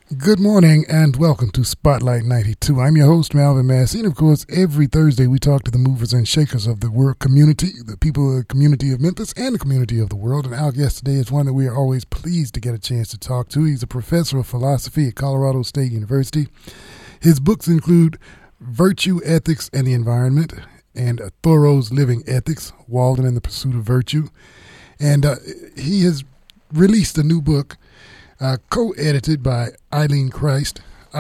Good morning and welcome to Spotlight 92. I'm your host, Malvin Massey, and of course, every Thursday we talk to the movers and shakers of the world community, the people of the community of Memphis and the community of the world. And our guest today is one that we are always pleased to get a chance to talk to. He's a professor of philosophy at Colorado State University. His books include Virtue, Ethics, and the Environment and Thoreau's Living Ethics, Walden and the Pursuit of Virtue. And he has released a new book co-edited by Eileen Christ.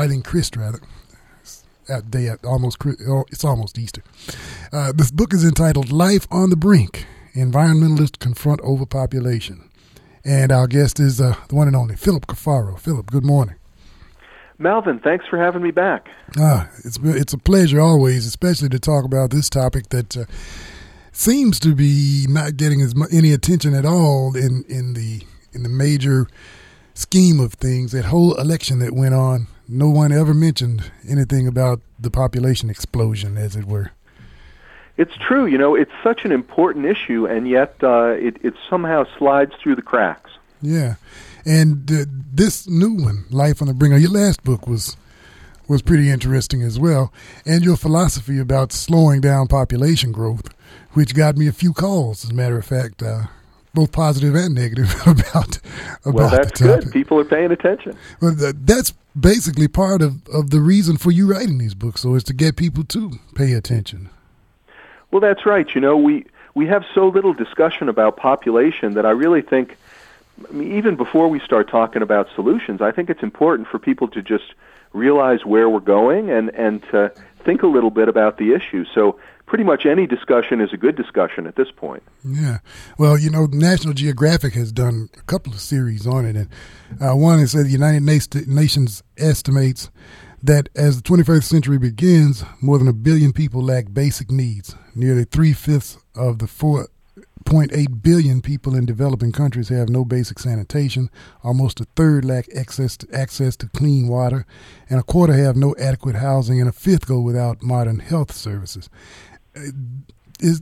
It's almost Easter. This book is entitled Life on the Brink, Environmentalists Confront Overpopulation. And our guest is the one and only Philip Cafaro. Philip, good morning. Melvin, thanks for having me back. It's a pleasure always, especially to talk about this topic that seems to be not getting any attention at all in the major scheme of things. That whole election that went on, no one ever mentioned anything about the population explosion, as it were. It's true. It's such an important issue, and yet it somehow slides through the cracks. Yeah. And this new one, Life on the Brink, your last book was pretty interesting as well, and your philosophy about slowing down population growth, which got me a few calls, as a matter of fact, both positive and negative about well, that's the topic. Good. People are paying attention. Well, that's basically part of the reason for you writing these books, so is to get people to pay attention. Well, that's right. We have so little discussion about population that I really think, even before we start talking about solutions, I think it's important for people to just realize where we're going and to think a little bit about the issue. So pretty much any discussion is a good discussion at this point. Yeah. Well, National Geographic has done a couple of series on it. And one is that the United Nations estimates that as the 21st century begins, more than 1 billion people lack basic needs. Nearly 3/5 of the 4.8 billion people in developing countries have no basic sanitation. Almost a third lack access to clean water, and a quarter have no adequate housing, and a fifth go without modern health services. Is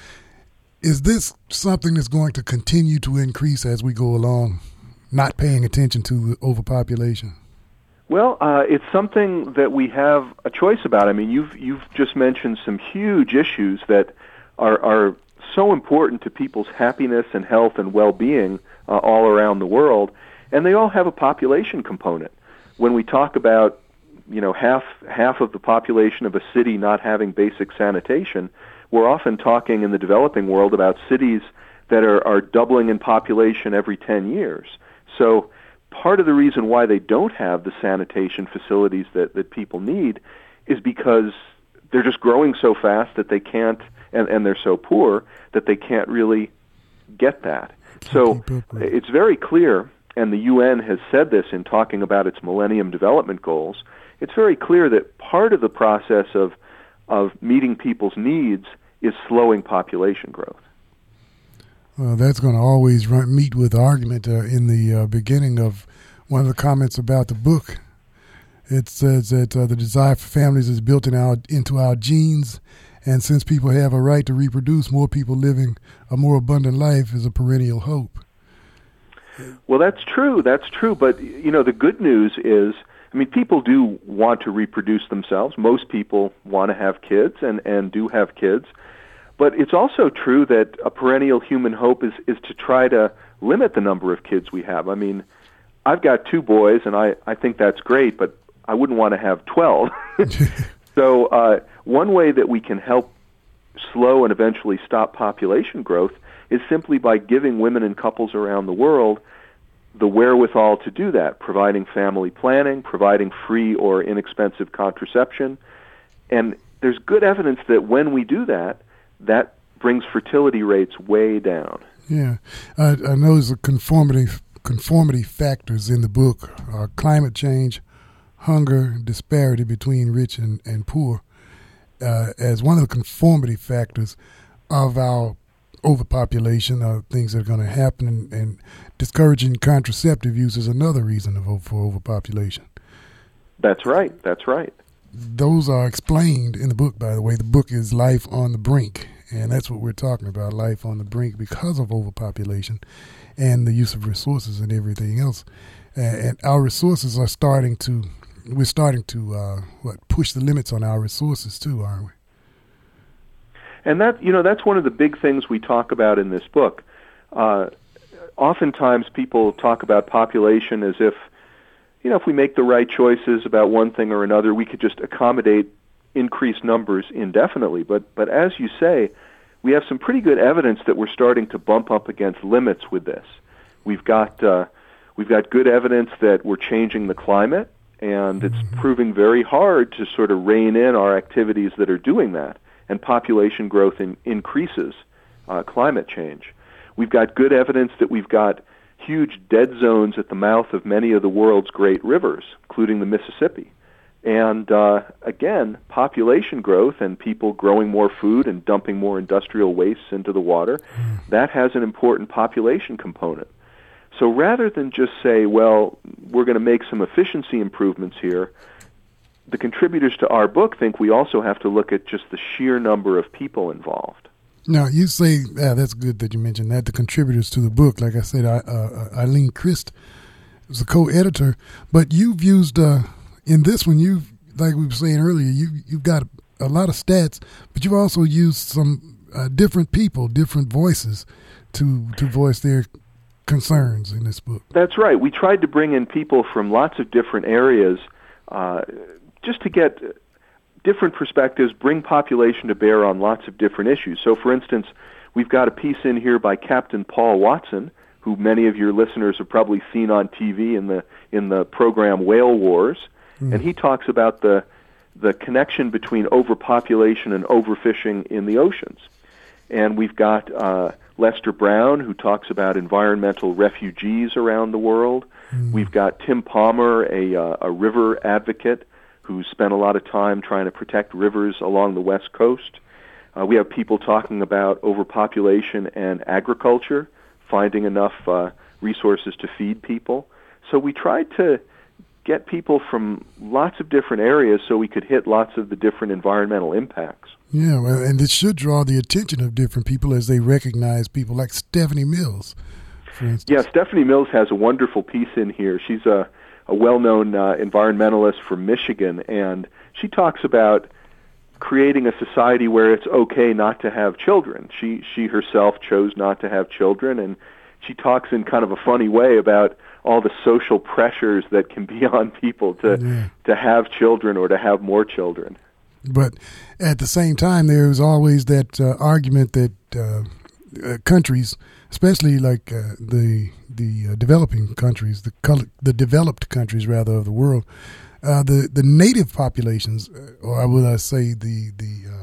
this something that's going to continue to increase as we go along, not paying attention to the overpopulation? Well, it's something that we have a choice about. I mean, you've just mentioned some huge issues that are so important to people's happiness and health and well-being all around the world, and they all have a population component. When we talk about half of the population of a city not having basic sanitation, we're often talking in the developing world about cities that are doubling in population every 10 years. So part of the reason why they don't have the sanitation facilities that people need is because they're just growing so fast that they can't, and they're so poor that they can't really get that. So it's very clear, and the UN has said this in talking about its Millennium Development Goals, it's very clear that part of the process of meeting people's needs is slowing population growth. Well, that's going to always meet with argument in the beginning of one of the comments about the book. It says that the desire for families is built into our genes, and since people have a right to reproduce, more people living a more abundant life is a perennial hope. Well, that's true. But, the good news is, people do want to reproduce themselves. Most people want to have kids and do have kids. But it's also true that a perennial human hope is to try to limit the number of kids we have. I've got 2 boys, and I think that's great, but I wouldn't want to have 12. So one way that we can help slow and eventually stop population growth is simply by giving women and couples around the world the wherewithal to do that, providing family planning, providing free or inexpensive contraception. And there's good evidence that when we do that, that brings fertility rates way down. Yeah. I know there's conformity factors in the book, climate change, hunger, disparity between rich and poor, as one of the conformity factors of our overpopulation, things that are going to happen, and discouraging contraceptive use is another reason for overpopulation. That's right. Those are explained in the book, by the way. The book is Life on the Brink, and that's what we're talking about, life on the brink because of overpopulation and the use of resources and everything else. and our resources are starting to. We're starting to push the limits on our resources too, aren't we? And that's one of the big things we talk about in this book. Oftentimes people talk about population as if, if we make the right choices about one thing or another, we could just accommodate increased numbers indefinitely. But as you say, we have some pretty good evidence that we're starting to bump up against limits with this. We've got good evidence that we're changing the climate, and it's proving very hard to sort of rein in our activities that are doing that. And population growth increases climate change. We've got good evidence that we've got huge dead zones at the mouth of many of the world's great rivers, including the Mississippi. And again, population growth and people growing more food and dumping more industrial wastes into the water, that has an important population component. So rather than just say, well, we're going to make some efficiency improvements here, the contributors to our book think we also have to look at just the sheer number of people involved. Now, you say, that's good that you mentioned that, the contributors to the book. Like I said, Eileen Crist was a co-editor, but you've used, in this one, like we were saying earlier, you've got a lot of stats, but you've also used some different people, different voices to voice their concerns in this book. That's right. We tried to bring in people from lots of different areas just to get different perspectives, bring population to bear on lots of different issues. So, for instance, we've got a piece in here by Captain Paul Watson, who many of your listeners have probably seen on TV in the program Whale Wars, and he talks about the connection between overpopulation and overfishing in the oceans. And we've got Lester Brown, who talks about environmental refugees around the world. We've got Tim Palmer, a river advocate who spent a lot of time trying to protect rivers along the West Coast. We have people talking about overpopulation and agriculture, finding enough resources to feed people. So we tried to get people from lots of different areas so we could hit lots of the different environmental impacts. Yeah, well, and it should draw the attention of different people as they recognize people like Stephanie Mills, for instance. Yeah, Stephanie Mills has a wonderful piece in here. She's a well-known environmentalist from Michigan, and she talks about creating a society where it's okay not to have children. She herself chose not to have children, and she talks in kind of a funny way about all the social pressures that can be on people to have children or to have more children. But at the same time, there's always that argument that countries, especially like the developing countries, the developed countries rather of the world, the native populations, or I would say the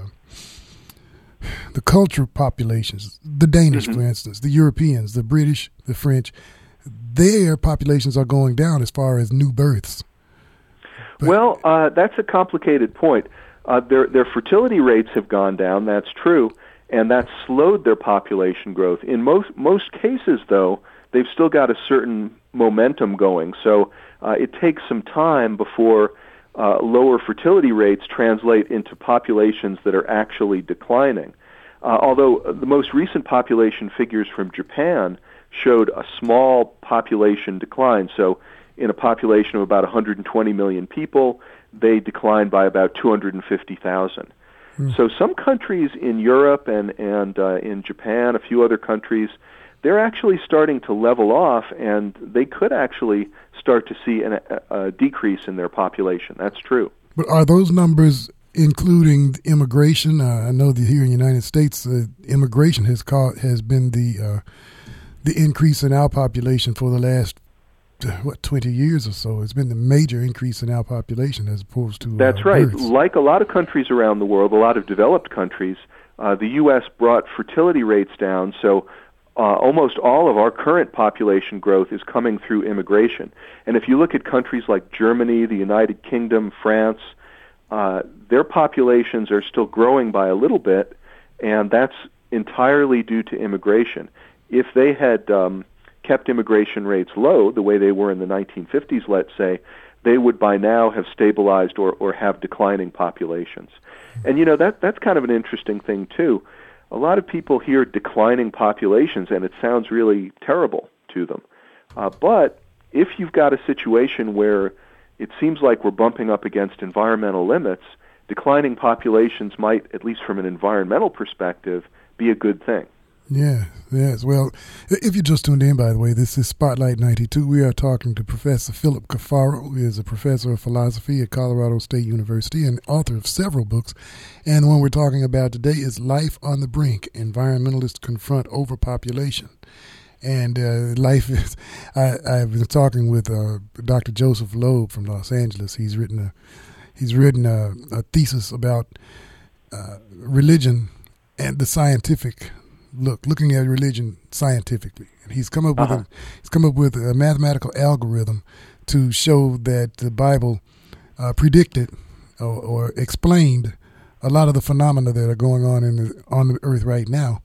cultural populations, the Danish, for instance, the Europeans, the British, the French, their populations are going down as far as new births. Well, that's a complicated point. Their fertility rates have gone down, that's true, and that's slowed their population growth. In most cases, though, they've still got a certain momentum going. So it takes some time before lower fertility rates translate into populations that are actually declining. Although the most recent population figures from Japan showed a small population decline. So in a population of about 120 million people, they declined by about 250,000. So some countries in Europe and in Japan, a few other countries, they're actually starting to level off, and they could actually start to see a decrease in their population. That's true. But are those numbers including immigration? I know that here in the United States, immigration has been the increase in our population for the last 20 years or so. It's been the major increase in our population as opposed to That's right. births. Like a lot of countries around the world, a lot of developed countries, the U.S. brought fertility rates down, so almost all of our current population growth is coming through immigration. And if you look at countries like Germany, the United Kingdom, France, their populations are still growing by a little bit, and that's entirely due to immigration. If they had kept immigration rates low, the way they were in the 1950s, let's say, they would by now have stabilized or have declining populations. And, that's kind of an interesting thing, too. A lot of people hear declining populations, and it sounds really terrible to them. But if you've got a situation where it seems like we're bumping up against environmental limits, declining populations might, at least from an environmental perspective, be a good thing. Yeah, yes. Well, if you just tuned in, by the way, this is Spotlight 92. We are talking to Professor Philip Cafaro, who is a professor of philosophy at Colorado State University and author of several books. And the one we're talking about today is Life on the Brink, Environmentalists Confront Overpopulation. And life is, I've been talking with Dr. Joseph Loeb from Los Angeles. He's written a thesis about religion and the scientific looking at religion scientifically, and he's come up with a mathematical algorithm to show that the Bible predicted or explained a lot of the phenomena that are going on on the earth right now,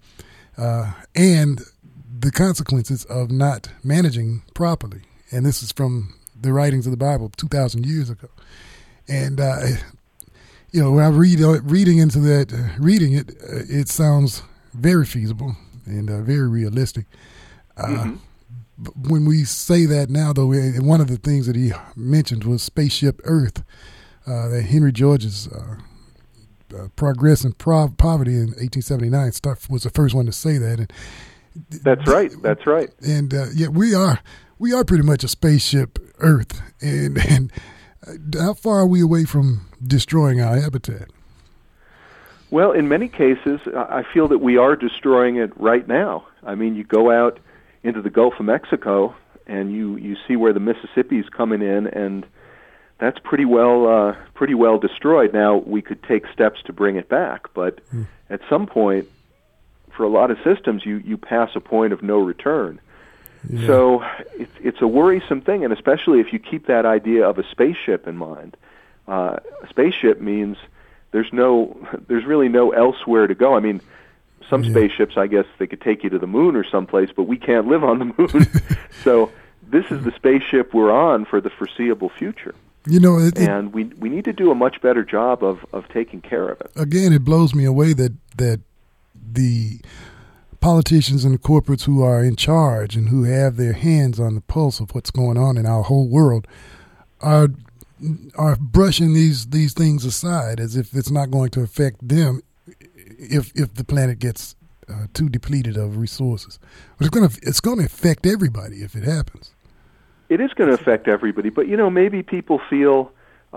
and the consequences of not managing properly. And this is from the writings of the Bible 2,000 years ago. And when I reading it, it sounds very feasible and very realistic. But when we say that now, though, one of the things that he mentioned was Spaceship Earth, that Henry George's Progress and Poverty in 1879 was the first one to say that. And That's right. And we are pretty much a spaceship Earth. And how far are we away from destroying our habitat? Well, in many cases, I feel that we are destroying it right now. I mean, you go out into the Gulf of Mexico, and you see where the Mississippi's coming in, and that's pretty well destroyed. Now, we could take steps to bring it back, but at some point, for a lot of systems, you pass a point of no return. Yeah. So it's a worrisome thing, and especially if you keep that idea of a spaceship in mind. A spaceship means there's really no elsewhere to go. I mean, some spaceships, I guess, they could take you to the moon or someplace, but we can't live on the moon. So this is the spaceship we're on for the foreseeable future. And we need to do a much better job of taking care of it. Again, it blows me away that the politicians and the corporates who are in charge and who have their hands on the pulse of what's going on in our whole world are brushing these things aside as if it's not going to affect them if the planet gets too depleted of resources. But it's going to affect everybody if it happens. It is going to affect everybody, but maybe people feel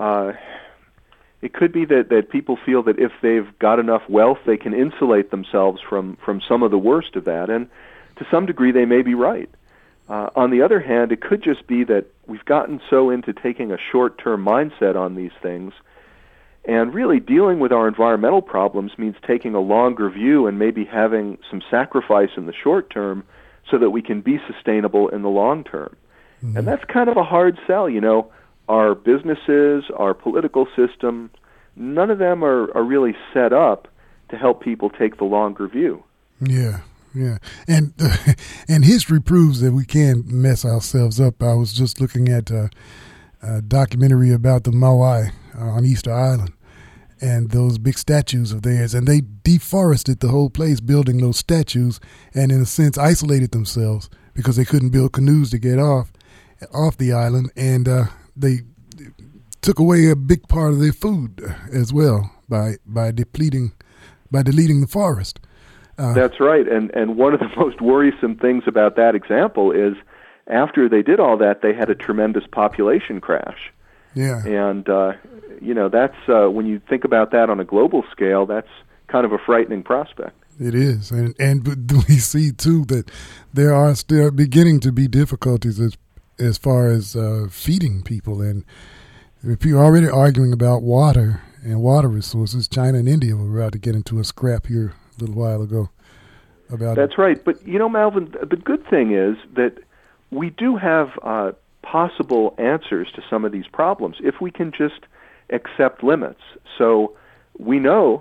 it could be that people feel that if they've got enough wealth, they can insulate themselves from some of the worst of that, and to some degree they may be right. On the other hand, it could just be that we've gotten so into taking a short-term mindset on these things, and really dealing with our environmental problems means taking a longer view and maybe having some sacrifice in the short term so that we can be sustainable in the long term. Mm-hmm. And that's kind of a hard sell, Our businesses, our political system, none of them are really set up to help people take the longer view. Yeah. Yeah, and history proves that we can mess ourselves up. I was just looking at a documentary about the Maui on Easter Island and those big statues of theirs, and they deforested the whole place building those statues and in a sense isolated themselves because they couldn't build canoes to get off the island, and they took away a big part of their food as well by deleting the forest. That's right, and one of the most worrisome things about that example is after they did all that, they had a tremendous population crash. Yeah. And, that's, when you think about that on a global scale, that's kind of a frightening prospect. It is, and we see, too, that there are still beginning to be difficulties as far as feeding people, and people are already arguing about water and water resources. China and India were about to get into a scrap here a little while ago about That's right. But, Malvin, the good thing is that we do have possible answers to some of these problems if we can just accept limits. So we know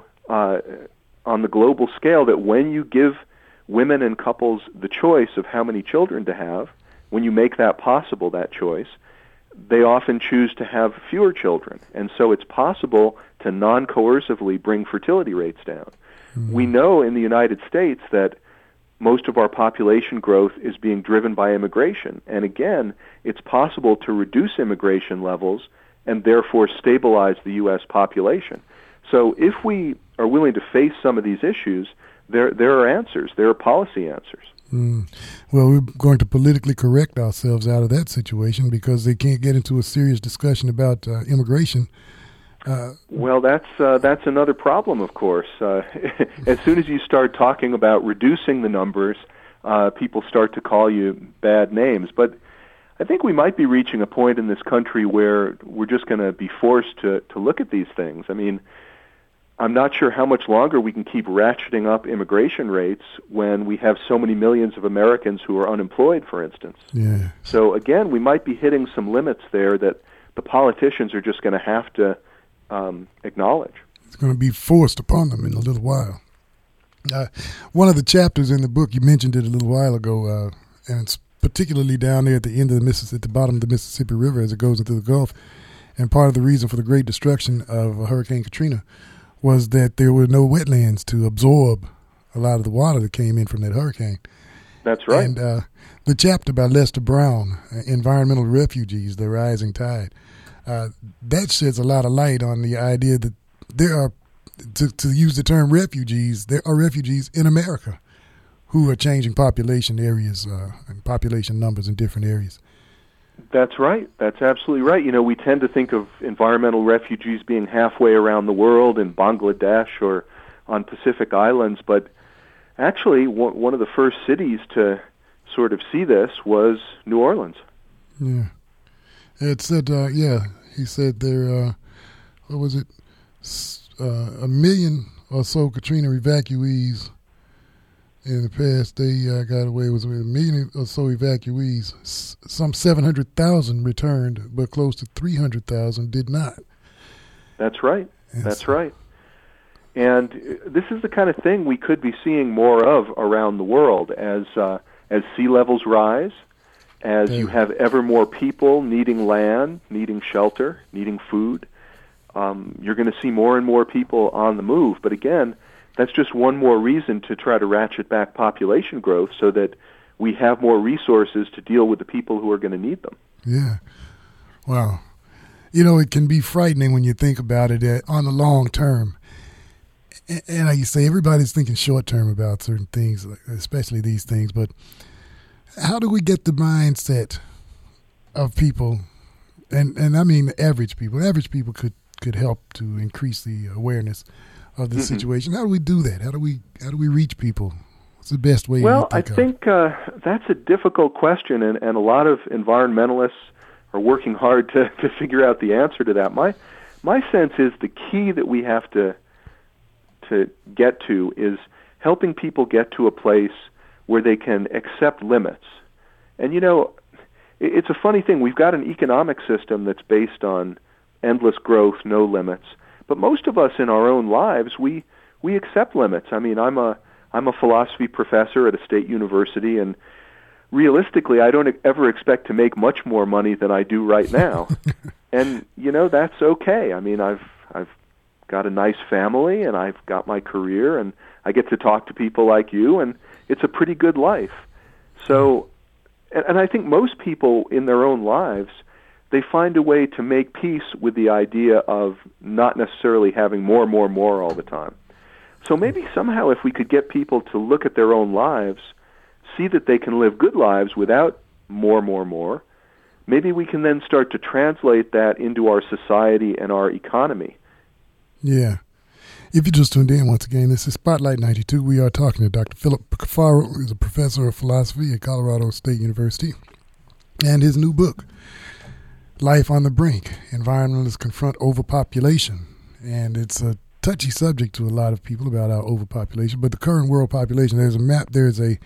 on the global scale that when you give women and couples the choice of how many children to have, when you make that possible, that choice, they often choose to have fewer children. And so it's possible to non-coercively bring fertility rates down. Mm-hmm. We know in the United States that most of our population growth is being driven by immigration. And again, it's possible to reduce immigration levels and therefore stabilize the U.S. population. So if we are willing to face some of these issues, there are answers. There are policy answers. Well, we're going to politically correct ourselves out of that situation because they can't get into a serious discussion about immigration. Well, that's another problem, of course. As soon as you start talking about reducing the numbers, people start to call you bad names. But I think we might be reaching a point in this country where we're just going to be forced to look at these things. I mean, I'm not sure how much longer we can keep ratcheting up immigration rates when we have so many millions of Americans who are unemployed, for instance. Yeah. So again, we might be hitting some limits there that the politicians are just going to have to acknowledge. It's going to be forced upon them in a little while. One of the chapters in the book, you mentioned it a little while ago, and it's particularly down there at the end of the Mississippi, at the bottom of the Mississippi River as it goes into the Gulf. And part of the reason for the great destruction of Hurricane Katrina was that there were no wetlands to absorb a lot of the water that came in from that hurricane. That's right. And the chapter by Lester Brown, Environmental Refugees, The Rising Tide, that sheds a lot of light on the idea that there are, to use the term refugees, there are refugees in America who are changing population areas and population numbers in different areas. That's right. That's absolutely right. You know, we tend to think of environmental refugees being halfway around the world in Bangladesh or on Pacific Islands, but actually one of the first cities to sort of see this was New Orleans. Yeah. It said, he said there, what was it, 1 million or so Katrina evacuees in the past. They got away with 1 million or so evacuees. Some 700,000 returned, but close to 300,000 did not. That's right. That's right. And this is the kind of thing we could be seeing more of around the world as sea levels rise, as you have ever more people needing land, needing shelter, needing food. You're going to see more and more people on the move. But again, that's just one more reason to try to ratchet back population growth so that we have more resources to deal with the people who are going to need them. Yeah. Wow. You know, it can be frightening when you think about it on the long term. And like you say, everybody's thinking short term about certain things, especially these things. But how do we get the mindset of people, and I mean average people? Average people could help to increase the awareness of the situation. How do we do that? How do we reach people? What's the best way? Well, I think that's a difficult question, and a lot of environmentalists are working hard to figure out the answer to that. My sense is the key that we have to get to is helping people get to a place where they can accept limits. And you know, it's a funny thing. We've got an economic system that's based on endless growth, no limits. But most of us in our own lives, we accept limits. I mean, I'm a philosophy professor at a state university, and realistically, I don't ever expect to make much more money than I do right now. And you know, that's okay. I mean, I've got a nice family, and I've got my career, and I get to talk to people like you, and it's a pretty good life. So, and I think most people in their own lives, they find a way to make peace with the idea of not necessarily having more all the time. So maybe somehow if we could get people to look at their own lives, see that they can live good lives without more, maybe we can then start to translate that into our society and our economy. Yeah. If you just tuned in once again, this is Spotlight 92. We are talking to Dr. Philip Cafaro, who's a professor of philosophy at Colorado State University, and his new book, Life on the Brink, Environmentalists Confront Overpopulation. And it's a touchy subject to a lot of people about our overpopulation, but the current world population, there's a map, there's a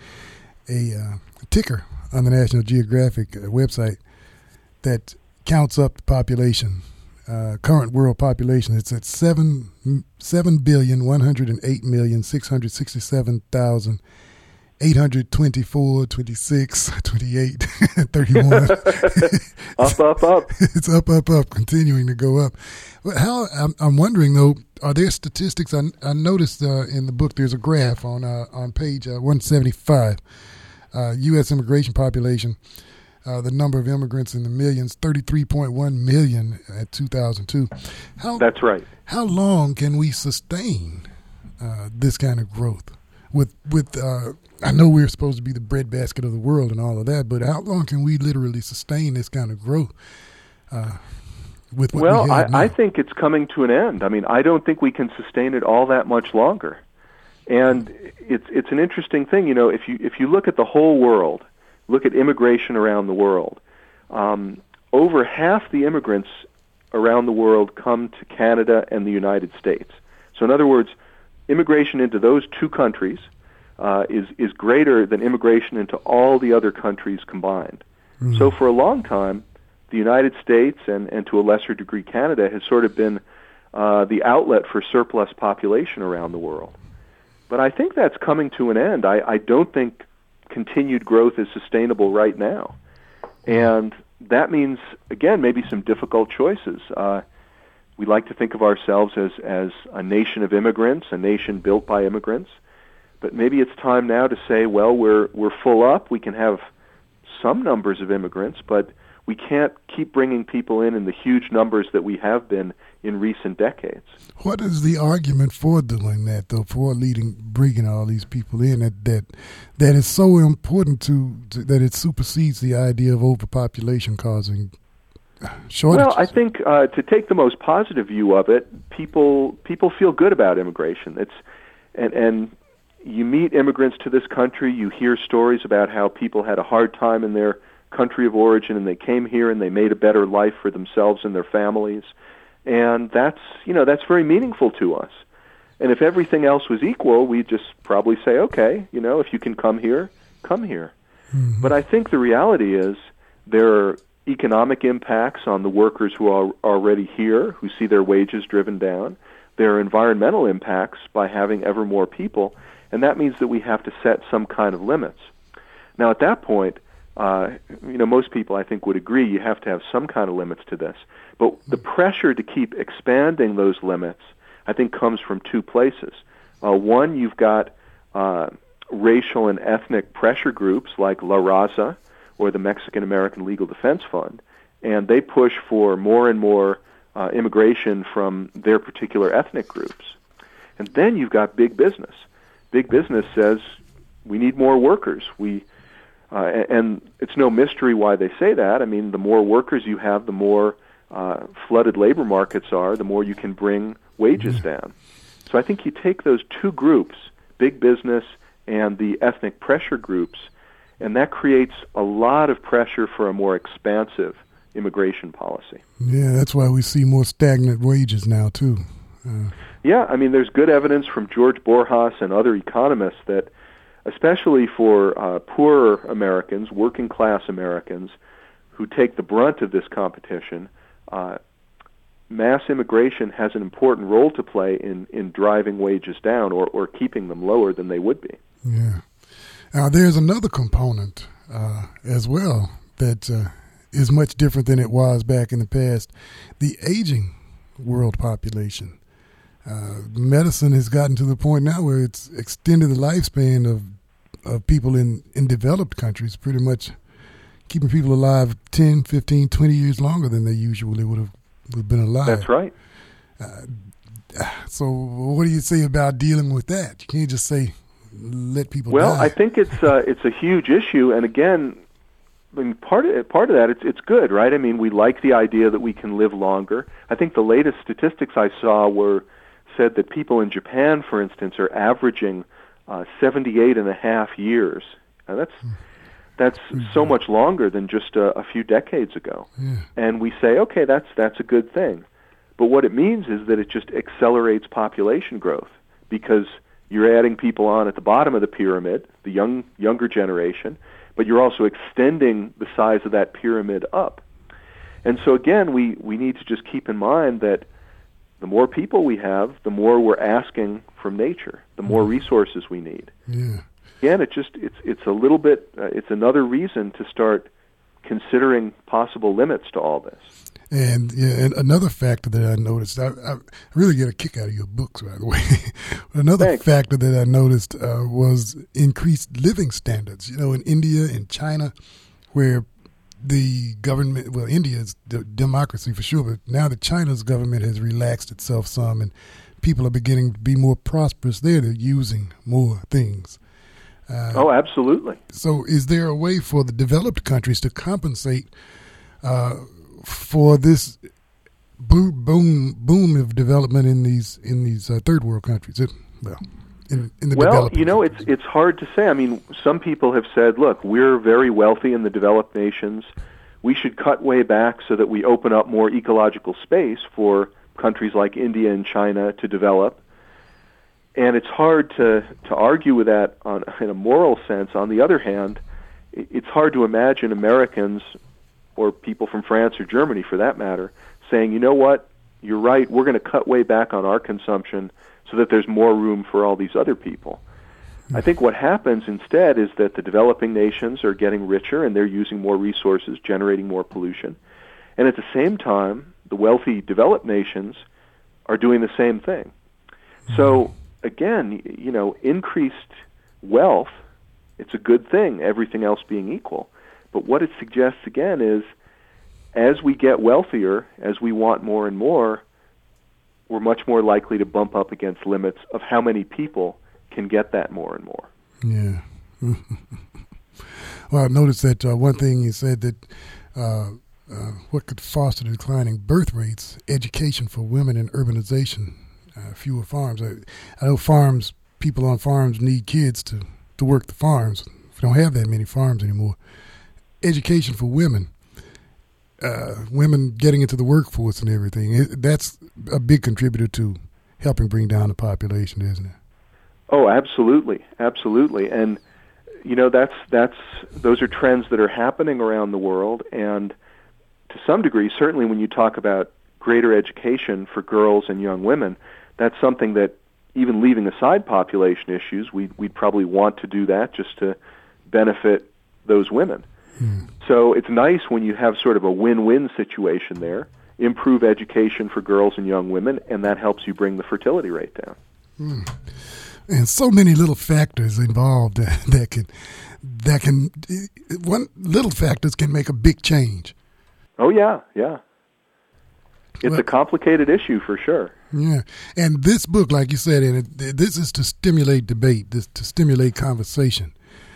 ticker on the National Geographic website that counts up the population, current world population. It's at 7,108,667,800 824, 26, 28, 31. Up. It's up, continuing to go up. But I'm wondering, though, are there statistics? I noticed in the book there's a graph on page 175, U.S. immigration population, the number of immigrants in the millions, 33.1 million at 2002. That's right. How long can we sustain this kind of growth? With I know we're supposed to be the breadbasket of the world and all of that, but how long can we literally sustain this kind of growth? With what we have now? I think it's coming to an end. I mean, I don't think we can sustain it all that much longer. And it's an interesting thing, you know. If you look at the whole world, look at immigration around the world, over half the immigrants around the world come to Canada and the United States. So, in other words, immigration into those two countries is greater than immigration into all the other countries combined. Mm-hmm. So for a long time, the United States and to a lesser degree Canada has sort of been the outlet for surplus population around the world. But I think that's coming to an end. I don't think continued growth is sustainable right now. And that means, again, maybe some difficult choices. We like to think of ourselves as a nation of immigrants, a nation built by immigrants. But maybe it's time now to say, well, we're full up. We can have some numbers of immigrants, but we can't keep bringing people in the huge numbers that we have been in recent decades. What is the argument for doing that, though, for bringing all these people in, that is so important that it supersedes the idea of overpopulation causing shortages? Well, I think to take the most positive view of it, people feel good about immigration. And you meet immigrants to this country, you hear stories about how people had a hard time in their country of origin and they came here and they made a better life for themselves and their families. And that's very meaningful to us. And if everything else was equal, we'd just probably say, okay, if you can come here, come here. Mm-hmm. But I think the reality is there are economic impacts on the workers who are already here, who see their wages driven down. There are environmental impacts by having ever more people, and that means that we have to set some kind of limits. Now, at that point, most people, I think, would agree you have to have some kind of limits to this. But the pressure to keep expanding those limits, I think, comes from two places. One, you've got racial and ethnic pressure groups like La Raza or the Mexican American Legal Defense Fund, and they push for more and more immigration from their particular ethnic groups. And then you've got big business. Big business says we need more workers. And it's no mystery why they say that. I mean, the more workers you have, the more flooded labor markets are, the more you can bring wages down. So I think you take those two groups, big business and the ethnic pressure groups, and that creates a lot of pressure for a more expansive immigration policy. Yeah, that's why we see more stagnant wages now, too. Yeah, I mean, there's good evidence from George Borjas and other economists that especially for poorer Americans, working-class Americans, who take the brunt of this competition, mass immigration has an important role to play in driving wages down or keeping them lower than they would be. Yeah. Now, there's another component as well that is much different than it was back in the past, the aging world population. Medicine has gotten to the point now where it's extended the lifespan of people in developed countries, pretty much keeping people alive 10, 15, 20 years longer than they usually would have been alive. That's right. So what do you say about dealing with that? You can't just say let people die. Well, I think it's a huge issue, and again, I mean, part of that, it's good, right? I mean, we like the idea that we can live longer. I think the latest statistics I saw said that people in Japan, for instance, are averaging 78 and a half years. Now that's so much longer than just a few decades ago. Yeah. And we say, okay, that's a good thing. But what it means is that it just accelerates population growth because you're adding people on at the bottom of the pyramid, the younger generation, but you're also extending the size of that pyramid up. And so again, we need to just keep in mind that the more people we have, the more we're asking from nature, the more resources we need. Yeah. again, it's a little bit, it's another reason to start considering possible limits to all this. And another factor that I noticed, I really get a kick out of your books, by the way. Another factor that I noticed was increased living standards. In India and China, where the government, well, India is democracy for sure, but now that China's government has relaxed itself some and people are beginning to be more prosperous there, they're using more things. Absolutely. So is there a way for the developed countries to compensate for this boom of development in these third world countries? It's hard to say. I mean, some people have said, look, we're very wealthy in the developed nations. We should cut way back so that we open up more ecological space for countries like India and China to develop. And it's hard to argue with that in a moral sense. On the other hand, it's hard to imagine Americans or people from France or Germany, for that matter, saying, you know what, you're right, we're going to cut way back on our consumption so that there's more room for all these other people. I think what happens instead is that the developing nations are getting richer and they're using more resources, generating more pollution. And at the same time, the wealthy developed nations are doing the same thing. So again, increased wealth, it's a good thing, everything else being equal. But what it suggests, again, is as we get wealthier, as we want more and more, we're much more likely to bump up against limits of how many people can get that more and more. Yeah. Well, I noticed that one thing you said that what could foster the declining birth rates, education for women and urbanization, fewer farms. I know people on farms need kids to work the farms. We don't have that many farms anymore. Education for women, women getting into the workforce and everything, that's a big contributor to helping bring down the population, isn't it? Oh, absolutely, absolutely. And, those are trends that are happening around the world. And to some degree, certainly when you talk about greater education for girls and young women, that's something that, even leaving aside population issues, we'd probably want to do that just to benefit those women. So it's nice when you have sort of a win-win situation there, improve education for girls and young women, and that helps you bring the fertility rate down. And so many little factors involved that can one little factors can make a big change. Oh, yeah. It's a complicated issue for sure. Yeah. And this book, like you said, this is to stimulate debate, to stimulate conversation,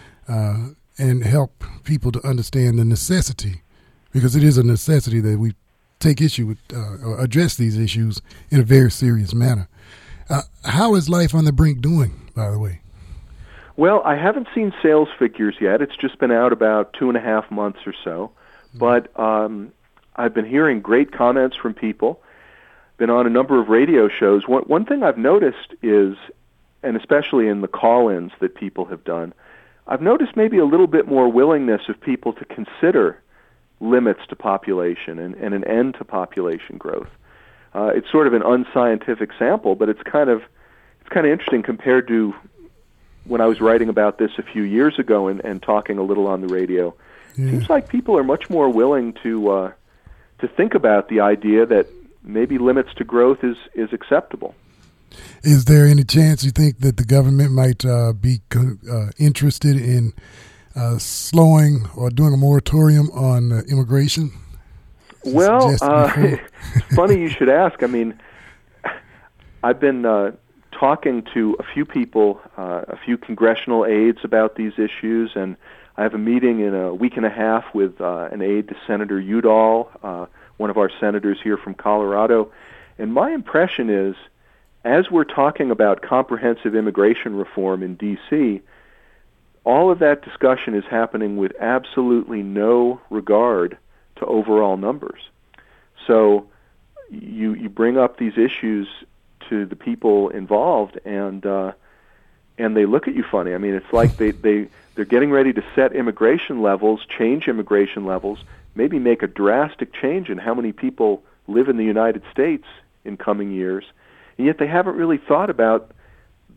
and help people to understand the necessity, because it is a necessity that we take issue with, or address these issues in a very serious manner. How is Life on the Brink doing, by the way? Well, I haven't seen sales figures yet. It's just been out about 2.5 months or so. But I've been hearing great comments from people, been on a number of radio shows. One thing I've noticed is, and especially in the call-ins that people have done, I've noticed maybe a little bit more willingness of people to consider limits to population and an end to population growth. It's sort of an unscientific sample, but it's kind of interesting compared to when I was writing about this a few years ago and talking a little on the radio. It seems like people are much more willing to think about the idea that maybe limits to growth is acceptable. Is there any chance you think that the government might be interested in slowing or doing a moratorium on immigration? Well, it's funny you should ask. I mean, I've been talking to a few people, a few congressional aides about these issues, and I have a meeting in a week and a half with an aide to Senator Udall, one of our senators here from Colorado. And my impression is, as we're talking about comprehensive immigration reform in D.C., all of that discussion is happening with absolutely no regard to overall numbers. So you bring up these issues to the people involved, and they look at you funny. I mean, it's like they're getting ready to set immigration levels, change immigration levels, maybe make a drastic change in how many people live in the United States in coming years, and yet they haven't really thought about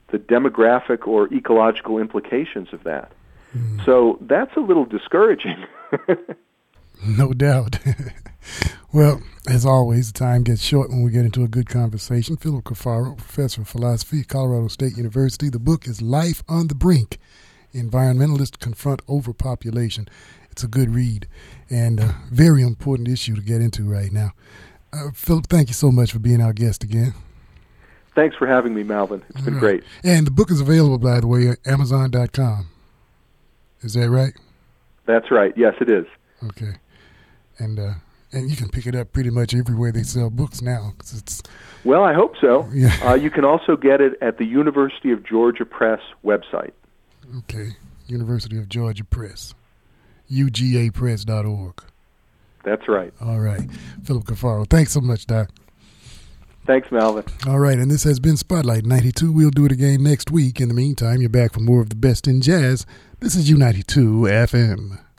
demographic or ecological implications of that. So that's a little discouraging. No doubt. Well, as always, the time gets short when we get into a good conversation. Philip Cafaro, professor of philosophy at Colorado State University. The book is Life on the Brink: Environmentalists Confront Overpopulation. It's a good read and a very important issue to get into right now. Philip, thank you so much for being our guest again. Thanks for having me, Malvin. It's been great. And the book is available, by the way, at Amazon.com. Is that right? That's right. Yes, it is. Okay. And you can pick it up pretty much everywhere they sell books now. 'Cause it's, well, I hope so. Yeah. You can also get it at the University of Georgia Press website. Okay. University of Georgia Press. UGApress.org. That's right. All right. Philip Cafaro. Thanks so much, Doc. Thanks, Malvin. All right, and this has been Spotlight 92. We'll do it again next week. In the meantime, you're back for more of the best in jazz. This is U92 FM.